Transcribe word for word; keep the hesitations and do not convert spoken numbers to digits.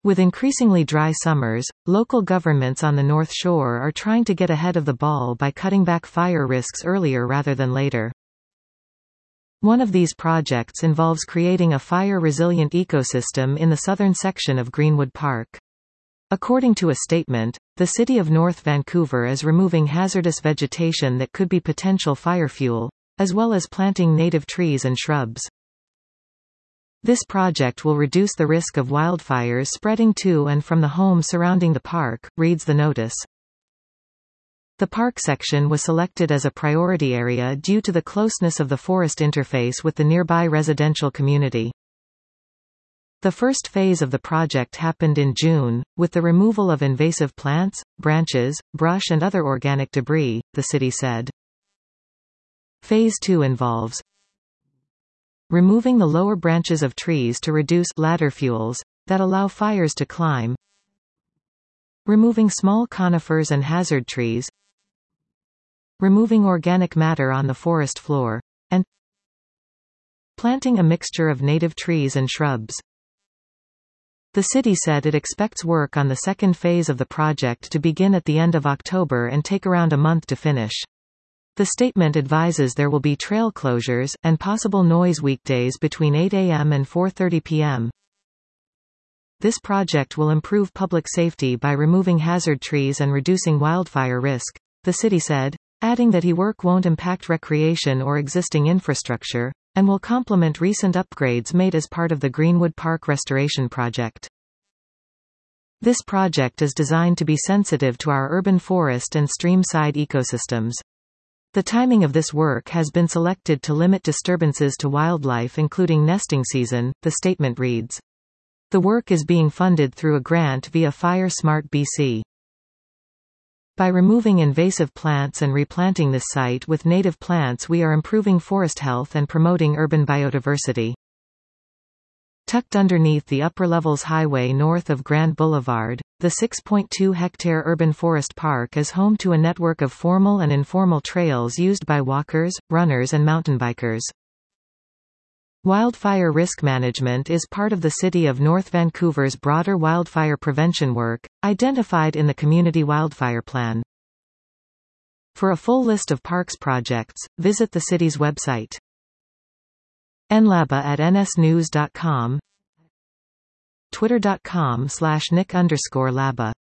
With increasingly dry summers, local governments on the North Shore are trying to get ahead of the ball by cutting back fire risks earlier rather than later. One of these projects involves creating a fire-resilient ecosystem in the southern section of Greenwood Park. According to a statement, the City of North Vancouver is removing hazardous vegetation that could be potential fire fuel, as well as planting native trees and shrubs. This project will reduce the risk of wildfires spreading to and from the homes surrounding the park, reads the notice. The park section was selected as a priority area due to the closeness of the forest interface with the nearby residential community. The first phase of the project happened in June, with the removal of invasive plants, branches, brush and other organic debris, the city said. Phase two involves removing the lower branches of trees to reduce ladder fuels that allow fires to climb, removing small conifers and hazard trees, removing organic matter on the forest floor, and planting a mixture of native trees and shrubs. The city said it expects work on the second phase of the project to begin at the end of October and take around a month to finish. The statement advises there will be trail closures, and possible noise weekdays between eight a m and four thirty p m This project will improve public safety by removing hazard trees and reducing wildfire risk, the city said, adding that he work won't impact recreation or existing infrastructure, and will complement recent upgrades made as part of the Greenwood Park Restoration Project. This project is designed to be sensitive to our urban forest and stream-side ecosystems. The timing of this work has been selected to limit disturbances to wildlife including nesting season, the statement reads. The work is being funded through a grant via Fire Smart B C. By removing invasive plants and replanting this site with native plants, we are improving forest health and promoting urban biodiversity. Tucked underneath the Upper Levels Highway north of Grand Boulevard, the six point two hectare urban forest park is home to a network of formal and informal trails used by walkers, runners and mountain bikers. Wildfire risk management is part of the City of North Vancouver's broader wildfire prevention work, identified in the Community Wildfire Plan. For a full list of parks projects, visit the city's website. nlaba at nsnews dot com, twitter dot com slash nick underscore laba.